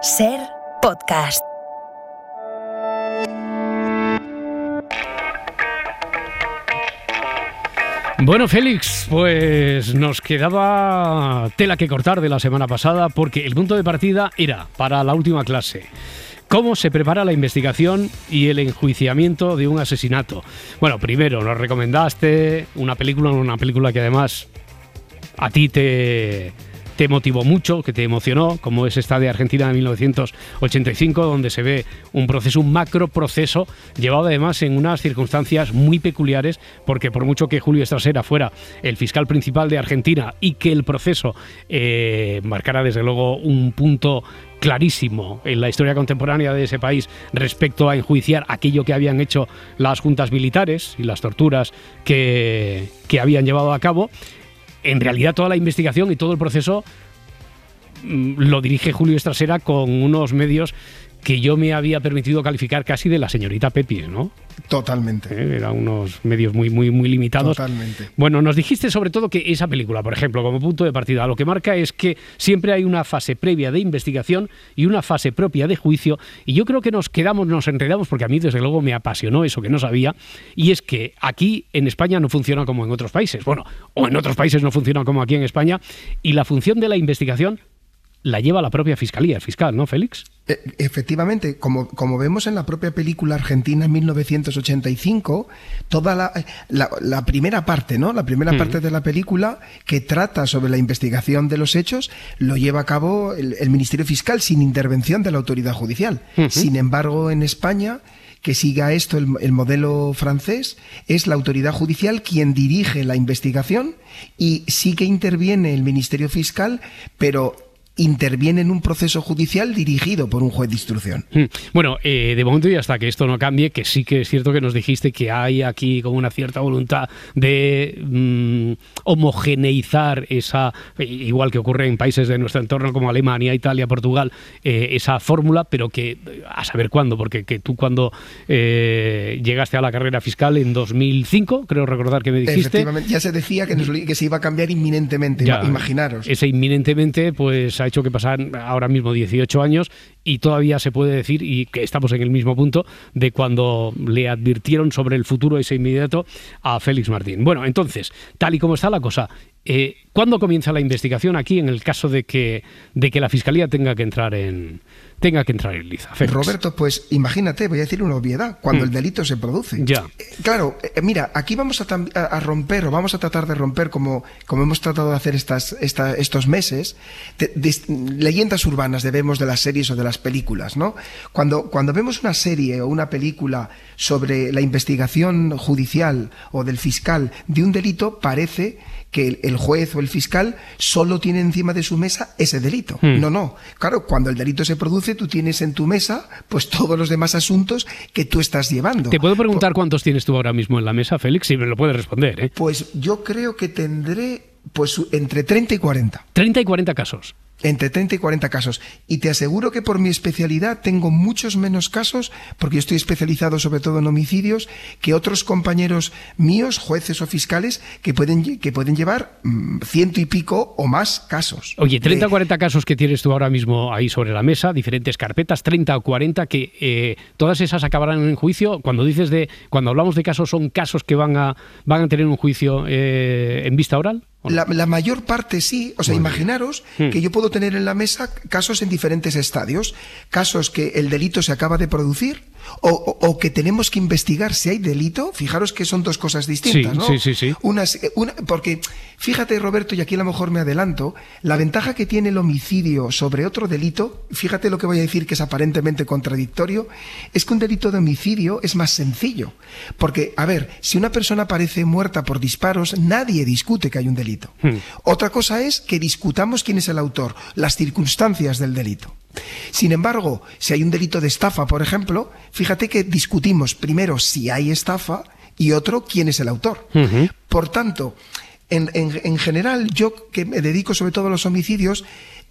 Ser Podcast. Bueno, Félix, pues nos quedaba tela que cortar de la semana pasada porque el punto de partida era para la última clase. ¿Cómo se prepara la investigación y el enjuiciamiento de un asesinato? Bueno, primero nos recomendaste una película que además a ti te motivó mucho, que te emocionó, como es esta de Argentina de 1985, donde se ve un macro proceso, llevado además en unas circunstancias muy peculiares, porque por mucho que Julio Estrasera fuera el fiscal principal de Argentina y que el proceso marcara desde luego un punto clarísimo en la historia contemporánea de ese país respecto a enjuiciar aquello que habían hecho las juntas militares y las torturas que habían llevado a cabo, en realidad toda la investigación y todo el proceso lo dirige Julio Estrasera con unos medios que yo me había permitido calificar casi de la señorita Pepi, ¿no? Totalmente. Eran unos medios muy limitados. Totalmente. Bueno, nos dijiste sobre todo que esa película, por ejemplo, como punto de partida, lo que marca es que siempre hay una fase previa de investigación y una fase propia de juicio, y yo creo que nos enredamos, porque a mí desde luego me apasionó eso que no sabía, y es que aquí en España no funciona como en otros países. Bueno, o en otros países no funciona como aquí en España, y la función de la investigación la lleva la propia fiscalía, el fiscal, ¿no, Félix? Efectivamente, como vemos en la propia película argentina en 1985, toda la primera parte, ¿no? La primera parte de la película que trata sobre la investigación de los hechos lo lleva a cabo el Ministerio Fiscal sin intervención de la autoridad judicial. Sin embargo, en España, que siga esto el modelo francés, es la autoridad judicial quien dirige la investigación y sí que interviene el Ministerio Fiscal, pero interviene en un proceso judicial dirigido por un juez de instrucción. Bueno, de momento y hasta que esto no cambie, que sí que es cierto que nos dijiste que hay aquí como una cierta voluntad de homogeneizar esa, igual que ocurre en países de nuestro entorno como Alemania, Italia, Portugal, esa fórmula, pero que a saber cuándo, porque que tú cuando llegaste a la carrera fiscal en 2005, creo recordar que me dijiste. Efectivamente, ya se decía que se iba a cambiar inminentemente, ya, imaginaros. Ese inminentemente, pues ha hecho que pasaran ahora mismo 18 años y todavía se puede decir, y que estamos en el mismo punto, de cuando le advirtieron sobre el futuro ese inmediato a Félix Martín. Bueno, entonces, tal y como está la cosa, ¿cuándo comienza la investigación aquí en el caso de que la Fiscalía tenga que entrar en liza? Félix. Roberto, pues imagínate, voy a decir una obviedad, cuando el delito se produce. Ya. Claro, mira, aquí vamos a romper, o vamos a tratar de romper, como hemos tratado de hacer estos meses, leyendas urbanas debemos de las series o de las películas, ¿no? Cuando vemos una serie o una película sobre la investigación judicial o del fiscal de un delito, parece que el juez o el fiscal solo tiene encima de su mesa ese delito. No. Claro, cuando el delito se produce, tú tienes en tu mesa pues todos los demás asuntos que tú estás llevando. ¿Te puedo preguntar cuántos tienes tú ahora mismo en la mesa, Félix? Si me lo puedes responder, ¿eh? Pues yo creo que tendré pues entre 30 y 40. 30 y 40 casos. Entre 30 y 40 casos. Y te aseguro que por mi especialidad tengo muchos menos casos, porque yo estoy especializado sobre todo en homicidios, que otros compañeros míos, jueces o fiscales, que pueden llevar 100 y pico o más casos. Oye, 30 o 40 casos que tienes tú ahora mismo ahí sobre la mesa, diferentes carpetas, 30 o 40 que todas esas acabarán en juicio. Cuando hablamos de casos, ¿son casos que van a tener un juicio en vista oral? La mayor parte sí, o sea, imaginaros que yo puedo tener en la mesa casos en diferentes estadios, casos que el delito se acaba de producir o que tenemos que investigar si hay delito. Fijaros que son dos cosas distintas, ¿no? Sí. Porque, fíjate, Roberto, y aquí a lo mejor me adelanto, la ventaja que tiene el homicidio sobre otro delito, fíjate lo que voy a decir que es aparentemente contradictorio, es que un delito de homicidio es más sencillo. Porque, a ver, si una persona aparece muerta por disparos, nadie discute que hay un delito. Otra cosa es que discutamos quién es el autor, las circunstancias del delito. Sin embargo, si hay un delito de estafa, por ejemplo, fíjate que discutimos primero si hay estafa y otro quién es el autor. Por tanto, en general, yo que me dedico sobre todo a los homicidios,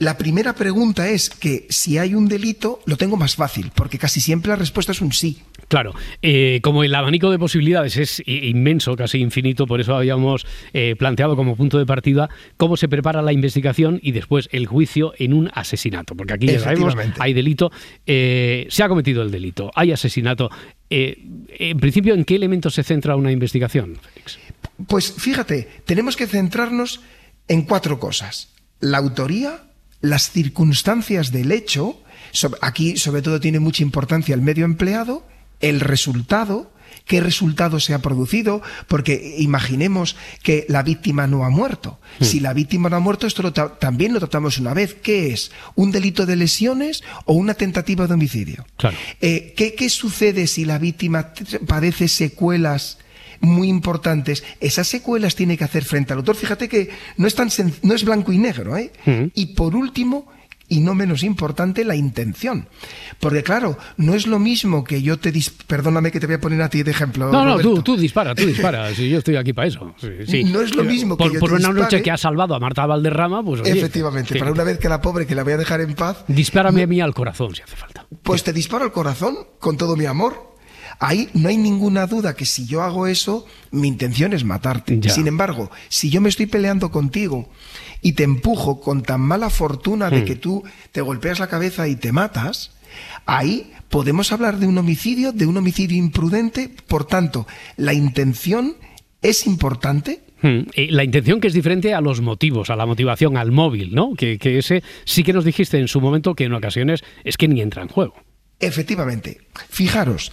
La primera pregunta es que si hay un delito, lo tengo más fácil, porque casi siempre la respuesta es un sí. Claro, como el abanico de posibilidades es inmenso, casi infinito, por eso habíamos planteado como punto de partida cómo se prepara la investigación y después el juicio en un asesinato, porque aquí ya sabemos, hay delito, se ha cometido el delito, hay asesinato. En principio, ¿en qué elementos se centra una investigación, Félix? Pues fíjate, tenemos que centrarnos en 4 cosas: la autoría, las circunstancias del hecho, aquí sobre todo tiene mucha importancia el medio empleado, el resultado, qué resultado se ha producido, porque imaginemos que la víctima no ha muerto. Si la víctima no ha muerto, esto también lo tratamos una vez. ¿Qué es? ¿Un delito de lesiones o una tentativa de homicidio? Claro. ¿Qué sucede si la víctima padece secuelas muy importantes? Esas secuelas tiene que hacer frente al autor. Fíjate que no es blanco y negro, ¿eh? Y por último, y no menos importante, la intención. Porque claro, no es lo mismo que yo perdóname que te voy a poner a ti de ejemplo. No, tú dispara. Si yo estoy aquí para eso. Sí. No es lo mismo que por una noche que ha salvado a Marta Valderrama, pues oye, efectivamente, para una vez que la pobre, que la voy a dejar en paz. Dispárame a mí al corazón si hace falta. Pues te disparo al corazón con todo mi amor. Ahí no hay ninguna duda que si yo hago eso, mi intención es matarte. Ya. Sin embargo, si yo me estoy peleando contigo y te empujo con tan mala fortuna de que tú te golpeas la cabeza y te matas, ahí podemos hablar de un homicidio imprudente. Por tanto, la intención es importante. La intención, que es diferente a los motivos, a la motivación, al móvil, ¿no? Que ese sí que nos dijiste en su momento que en ocasiones es que ni entra en juego. Efectivamente. Fijaros,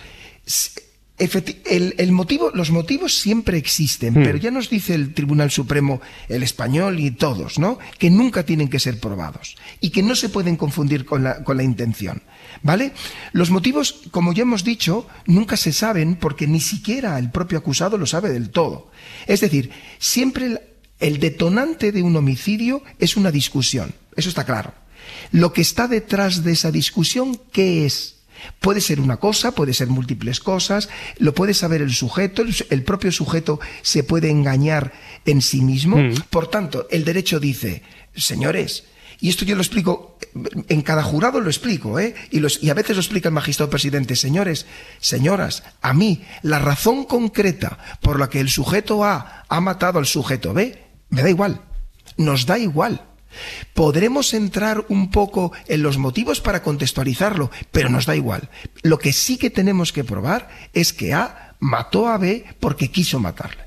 los motivos siempre existen, pero ya nos dice el Tribunal Supremo, el español y todos, ¿no?, que nunca tienen que ser probados y que no se pueden confundir con la intención, ¿vale? Los motivos, como ya hemos dicho, nunca se saben porque ni siquiera el propio acusado lo sabe del todo. Es decir, siempre el detonante de un homicidio es una discusión, eso está claro. Lo que está detrás de esa discusión, ¿qué es? Puede ser una cosa, puede ser múltiples cosas, lo puede saber el sujeto, el propio sujeto se puede engañar en sí mismo. Por tanto, el derecho dice, señores, y esto yo lo explico, en cada jurado lo explico, y a veces lo explica el magistrado presidente, señores, señoras, a mí la razón concreta por la que el sujeto A ha matado al sujeto B, me da igual, nos da igual. Podremos entrar un poco en los motivos para contextualizarlo, pero nos da igual. Lo que sí que tenemos que probar es que A mató a B porque quiso matarle.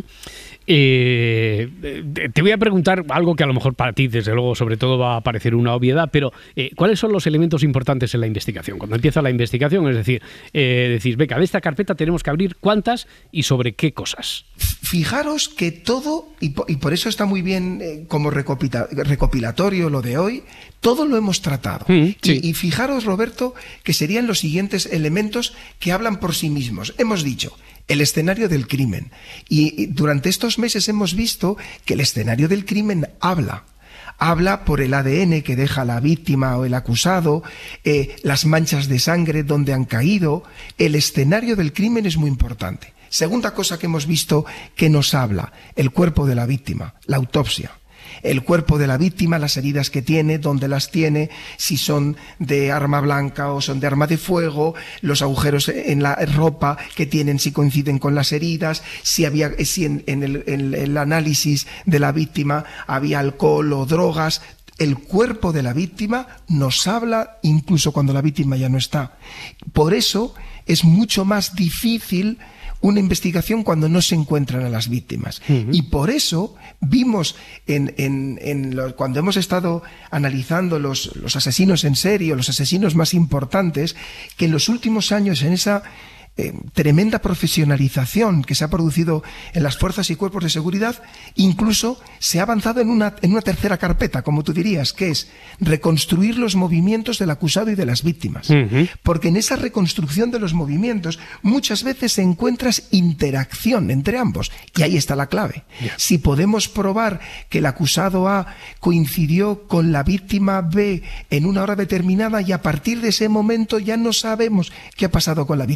Te voy a preguntar algo que a lo mejor para ti, desde luego, sobre todo va a parecer una obviedad, pero ¿cuáles son los elementos importantes en la investigación? Cuando empieza la investigación, es decir, venga, de esta carpeta tenemos que abrir cuántas y sobre qué cosas. Fijaros que todo, y por eso está muy bien como recopilatorio lo de hoy, todo lo hemos tratado. Sí. Y fijaros, Roberto, que serían los siguientes elementos que hablan por sí mismos. Hemos dicho el escenario del crimen. Y durante estos meses hemos visto que el escenario del crimen habla por el ADN que deja la víctima o el acusado, las manchas de sangre donde han caído. El escenario del crimen es muy importante. Segunda cosa que hemos visto que nos habla, el cuerpo de la víctima, la autopsia. El cuerpo de la víctima, las heridas que tiene, dónde las tiene, si son de arma blanca o son de arma de fuego, los agujeros en la ropa que tienen, si coinciden con las heridas, si en el análisis de la víctima había alcohol o drogas. El cuerpo de la víctima nos habla incluso cuando la víctima ya no está. Por eso es mucho más difícil una investigación cuando no se encuentran a las víctimas. Y por eso vimos cuando hemos estado analizando los asesinos en serie, los asesinos más importantes, que en los últimos años, en esa tremenda profesionalización que se ha producido en las fuerzas y cuerpos de seguridad, incluso se ha avanzado en una tercera carpeta, como tú dirías, que es reconstruir los movimientos del acusado y de las víctimas. Porque en esa reconstrucción de los movimientos muchas veces encuentras interacción entre ambos, y ahí está la clave. Si podemos probar que el acusado A coincidió con la víctima B en una hora determinada y a partir de ese momento ya no sabemos qué ha pasado con la víctima B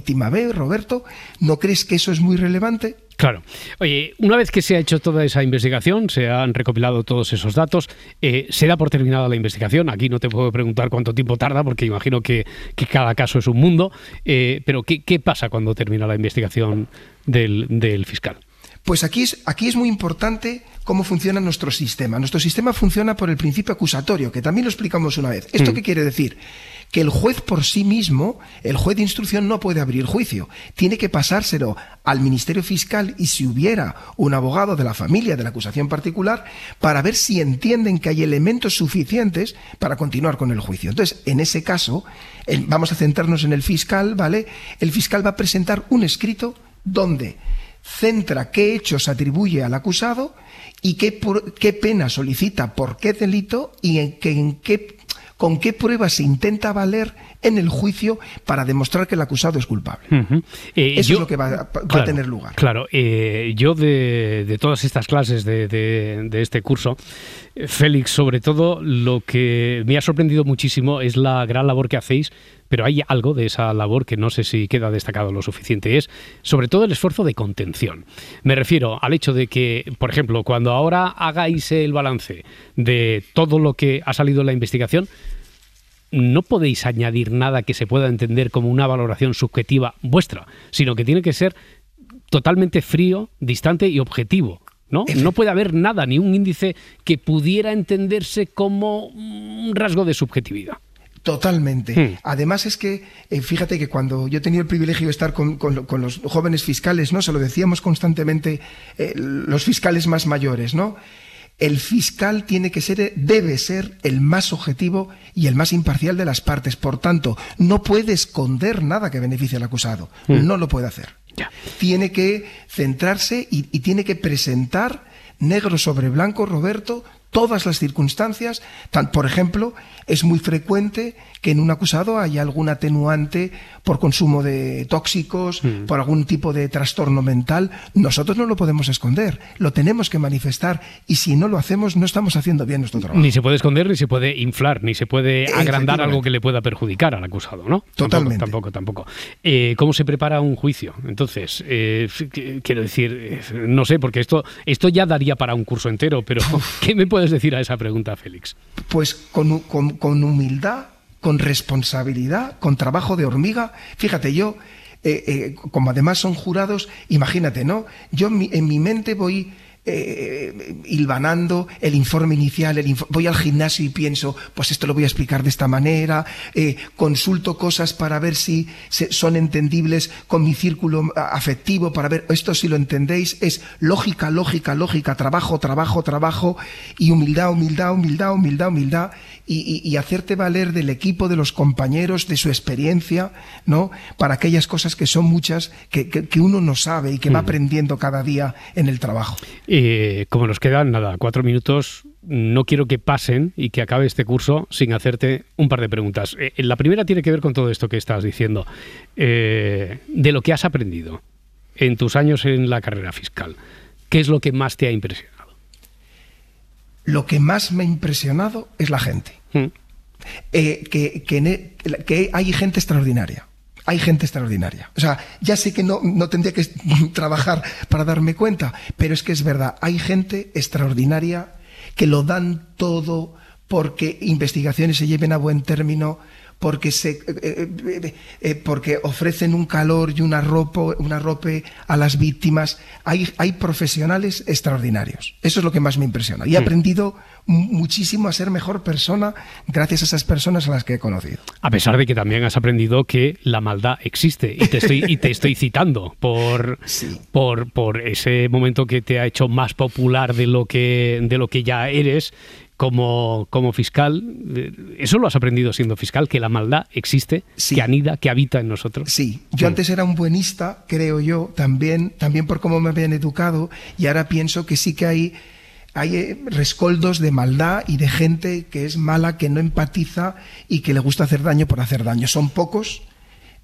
culpable, Roberto? ¿No crees que eso es muy relevante? Claro. Oye, una vez que se ha hecho toda esa investigación, se han recopilado todos esos datos, se da por terminada la investigación. Aquí no te puedo preguntar cuánto tiempo tarda, porque imagino que cada caso es un mundo. Pero ¿qué pasa cuando termina la investigación del fiscal? Pues aquí es muy importante cómo funciona nuestro sistema. Nuestro sistema funciona por el principio acusatorio, que también lo explicamos una vez. ¿Esto qué quiere decir? Que el juez por sí mismo, el juez de instrucción, no puede abrir juicio. Tiene que pasárselo al Ministerio Fiscal y, si hubiera un abogado de la familia de la acusación particular, para ver si entienden que hay elementos suficientes para continuar con el juicio. Entonces, en ese caso, vamos a centrarnos en el fiscal, ¿vale? El fiscal va a presentar un escrito donde centra qué hechos atribuye al acusado y qué pena solicita por qué delito y con qué pruebas se intenta valer en el juicio para demostrar que el acusado es culpable. Eso es lo que va a tener lugar. Claro, yo de todas estas clases de este curso, Félix, sobre todo, lo que me ha sorprendido muchísimo es la gran labor que hacéis, pero hay algo de esa labor que no sé si queda destacado lo suficiente, es sobre todo el esfuerzo de contención. Me refiero al hecho de que, por ejemplo, cuando ahora hagáis el balance de todo lo que ha salido en la investigación, no podéis añadir nada que se pueda entender como una valoración subjetiva vuestra, sino que tiene que ser totalmente frío, distante y objetivo, ¿no? No puede haber nada, ni un índice que pudiera entenderse como un rasgo de subjetividad. Totalmente. Además es que, fíjate que cuando yo he tenido el privilegio de estar con los jóvenes fiscales, ¿no? Se lo decíamos constantemente los fiscales más mayores, ¿no? El fiscal debe ser el más objetivo y el más imparcial de las partes. Por tanto, no puede esconder nada que beneficie al acusado. No lo puede hacer. Ya. Tiene que centrarse y tiene que presentar negro sobre blanco, Roberto, todas las circunstancias. Por ejemplo, es muy frecuente que en un acusado haya algún atenuante por consumo de tóxicos, por algún tipo de trastorno mental. Nosotros no lo podemos esconder, lo tenemos que manifestar, y si no lo hacemos no estamos haciendo bien nuestro trabajo. Ni se puede esconder, ni se puede inflar, ni se puede agrandar algo que le pueda perjudicar al acusado, ¿no? Totalmente. Tampoco. ¿Cómo se prepara un juicio? Entonces, quiero decir, no sé, porque esto ya daría para un curso entero, pero ¿qué me puedes decir a esa pregunta, Félix? Pues con humildad, con responsabilidad, con trabajo de hormiga. Fíjate, yo, como además son jurados, imagínate, ¿no? Yo en mi mente voy hilvanando el informe inicial, voy al gimnasio y pienso, pues esto lo voy a explicar de esta manera, consulto cosas para ver si son entendibles con mi círculo afectivo, para ver esto si lo entendéis. Es lógica, trabajo y humildad, y hacerte valer del equipo, de los compañeros, de su experiencia, ¿no? Para aquellas cosas que son muchas, que uno no sabe y que va aprendiendo cada día en el trabajo. Como nos quedan, 4 minutos, no quiero que pasen y que acabe este curso sin hacerte un par de preguntas. La primera tiene que ver con todo esto que estás diciendo. De lo que has aprendido en tus años en la carrera fiscal, ¿qué es lo que más te ha impresionado? Lo que más me ha impresionado es la gente. Que hay gente extraordinaria. Hay gente extraordinaria. O sea, ya sé que no tendría que trabajar para darme cuenta, pero es que es verdad. Hay gente extraordinaria que lo dan todo porque investigaciones se lleven a buen término, porque ofrecen un calor y un arrope a las víctimas. Hay profesionales extraordinarios. Eso es lo que más me impresiona. Y he aprendido muchísimo a ser mejor persona gracias a esas personas a las que he conocido. A pesar de que también has aprendido que la maldad existe. Y te estoy citando por ese momento que te ha hecho más popular de lo que ya eres. Como fiscal, ¿eso lo has aprendido siendo fiscal? ¿Que la maldad existe, sí, que anida, que habita en nosotros? Sí, yo antes era un buenista, creo yo, también por cómo me habían educado, y ahora pienso que sí que hay rescoldos de maldad y de gente que es mala, que no empatiza y que le gusta hacer daño por hacer daño. Son pocos,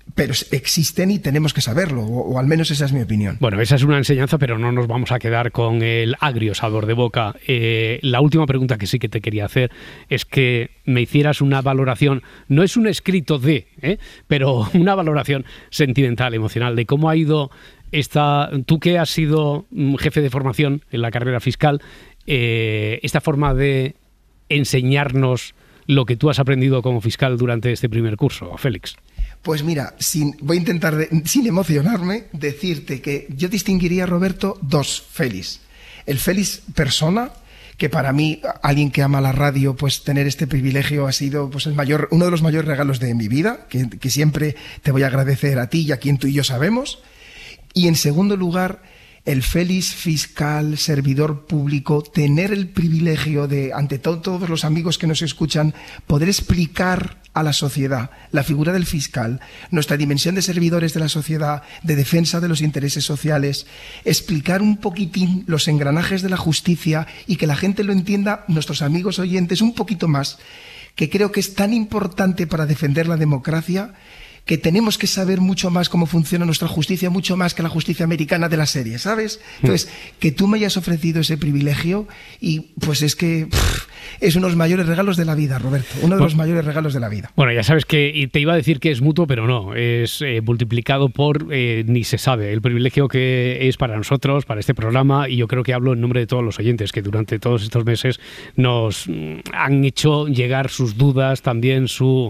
pero existen y tenemos que saberlo, o al menos esa es mi opinión. Bueno, esa es una enseñanza, pero no nos vamos a quedar con el agrio sabor de boca. La última pregunta que sí que te quería hacer es que me hicieras una valoración, no es un escrito pero una valoración sentimental, emocional, de cómo ha ido tú que has sido jefe de formación en la carrera fiscal, esta forma de enseñarnos lo que tú has aprendido como fiscal durante este primer curso, Félix. Pues mira, voy a intentar, sin emocionarme, decirte que yo distinguiría, Roberto, dos Félix. El Félix persona, que para mí, alguien que ama la radio, pues tener este privilegio ha sido pues uno de los mayores regalos de mi vida, que siempre te voy a agradecer a ti y a quien tú y yo sabemos. Y en segundo lugar, el Félix fiscal, servidor público, tener el privilegio de, ante todos los amigos que nos escuchan, poder explicar a la sociedad la figura del fiscal, nuestra dimensión de servidores de la sociedad, de defensa de los intereses sociales, explicar un poquitín los engranajes de la justicia y que la gente lo entienda, nuestros amigos oyentes, un poquito más, que creo que es tan importante para defender la democracia, que tenemos que saber mucho más cómo funciona nuestra justicia, mucho más que la justicia americana de la serie, ¿sabes? Entonces, que tú me hayas ofrecido ese privilegio y pues es que es uno de los mayores regalos de la vida, Roberto, uno de los mayores regalos de la vida. Bueno, ya sabes que te iba a decir que es mutuo, pero no, es multiplicado por ni se sabe el privilegio que es para nosotros, para este programa, y yo creo que hablo en nombre de todos los oyentes que durante todos estos meses nos han hecho llegar sus dudas, también su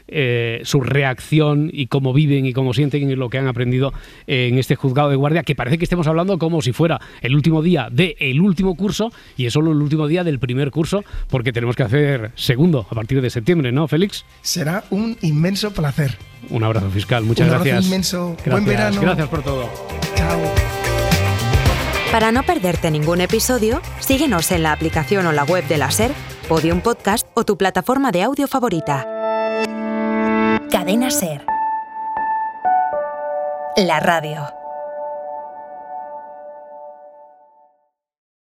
reacción y cómo viven y cómo sienten y lo que han aprendido en este juzgado de guardia, que parece que estemos hablando como si fuera el último día del último curso y es solo el último día del primer curso, porque tenemos que hacer segundo a partir de septiembre, ¿no, Félix? Será un inmenso placer. Un abrazo, fiscal. Muchas gracias. Un abrazo inmenso. Gracias. Buen verano. Gracias por todo. Chao. Para no perderte ningún episodio, síguenos en la aplicación o la web de la SER, Podium Podcast o tu plataforma de audio favorita. Cadena SER. La radio.